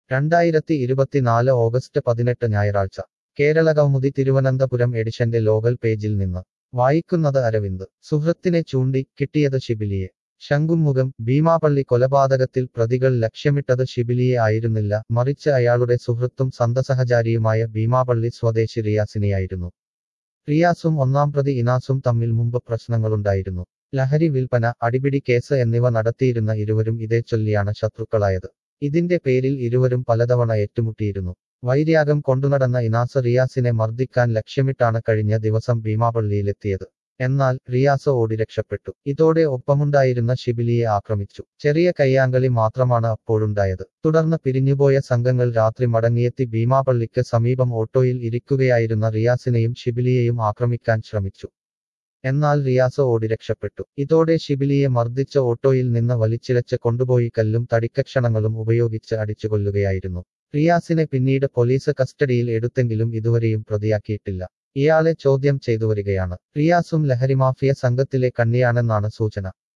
2024 August 18 ഞായറാഴ്ച കേരളകൗമുദി തിരുവനന്തപുരം എഡിഷന്റെ local പേജിൽ നിന്ന് വായിക്കുന്നത് അരവിന്ദ് സുഹൃത്തിനെ ചൂണ്ടി കിട്ടിയത് ഷിബിലിയെ ശംഖുമുഖം ഭീമാപള്ളി കൊലപാതകത്തിൽ പ്രതികൾ ലക്ഷ്യമിട്ടത് ഷിബിലിയെ ആയിരുന്നില്ല, മറിച്ച് അയാളുടെ സുഹൃത്തും സന്തസഹചാരിയുമായ ഭീമാപള്ളി സ്വദേശി റിയാസിനെയായിരുന്നു. റിയാസും ഒന്നാം പ്രതി ഇനാസും തമ്മിൽ മുമ്പ് പ്രശ്നങ്ങളുണ്ടായിരുന്നു. ലഹരി വിൽപ്പന, അടിപിടി കേസ് എന്നിവ നടത്തിയിരുന്ന ഇരുവരും ഇതേച്ചൊല്ലിയാണ് ശത്രുക്കളായത്. ഇതിന്റെ പേരിൽ ഇരുവരും പലതവണ ഏറ്റുമുട്ടിയിരുന്നു. വൈരാഗ്യം കൊണ്ടുനടന്ന ഇനാസ് റിയാസിനെ മർദ്ദിക്കാൻ ലക്ഷ്യമിട്ടാണ് കഴിഞ്ഞ ദിവസം ഭീമാപള്ളിയിലെത്തിയത്. എന്നാൽ റിയാസ് ഓടി രക്ഷപ്പെട്ടു. ഇതോടെ ഒപ്പമുണ്ടായിരുന്ന ഷിബിലിയെ ആക്രമിച്ചു. ചെറിയ കയ്യാങ്കളി മാത്രമാണ് അപ്പോഴുണ്ടായത്. തുടർന്ന് പിരിഞ്ഞുപോയ സംഘങ്ങൾ രാത്രി മടങ്ങിയെത്തി ഭീമാപള്ളിക്ക് സമീപം ഓട്ടോയിൽ ഇരിക്കുകയായിരുന്ന റിയാസിനെയും ഷിബിലിയെയും ആക്രമിക്കാൻ ശ്രമിച്ചു. എന്നാൽ റിയാസ് ഓടി രക്ഷപ്പെട്ടു. ഇതോടെ ഷിബിലിയെ മർദ്ദിച്ച ഓട്ടോയിൽ നിന്ന് വലിച്ചിഴച്ച് കൊണ്ടുപോയി കല്ലും തടിക്കഷണങ്ങളും ഉപയോഗിച്ച് അടിച്ചുകൊല്ലുകയായിരുന്നു. റിയാസിനെ പിന്നീട് പോലീസ് കസ്റ്റഡിയിൽ എടുത്തെങ്കിലും ഇതുവരെയും പ്രതിയാക്കിയിട്ടില്ല. ഇയാളെ ചോദ്യം ചെയ്തുവരികയാണ്. റിയാസും ലഹരിമാഫിയ സംഘത്തിലെ കണ്ണിയാണെന്നാണ് സൂചന.